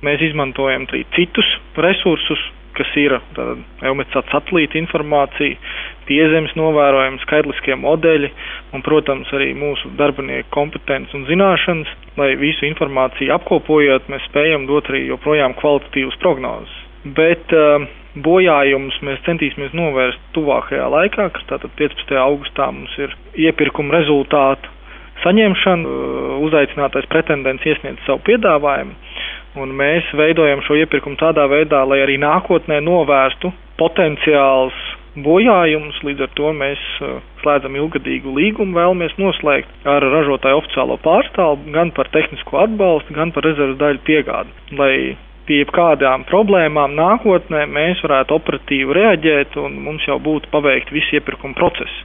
Mēs izmantojam arī citus resursus, kas ir EUMETSAT satelīta informācija, piezemes novērojumi, skaitliskie modeļi un, protams, arī mūsu darbinieku kompetences un zināšanas. Lai visu informāciju apkopojot, mēs spējam dot arī joprojām kvalitatīvas prognozes. Bet bojājumus mēs centīsimies novērst tuvākajā laikā, kas tātad 15. augustā mums ir iepirkuma rezultātu saņemšana, uzaicinātais pretendents iesniedz savu piedāvājumu, un mēs veidojam šo iepirkumu tādā veidā, lai arī nākotnē novērstu potenciāls bojājumus. Līdz ar to mēs slēdzam ilggadīgu līgumu, vēlamies noslēgt ar ražotāju oficiālo pārstāvu gan par tehnisko atbalstu, gan par rezerves daļu piegādi, lai pie jebkādām problēmām nākotnē mēs varētu operatīvi reaģēt un mums jau būtu paveikti visi iepirkuma procesi.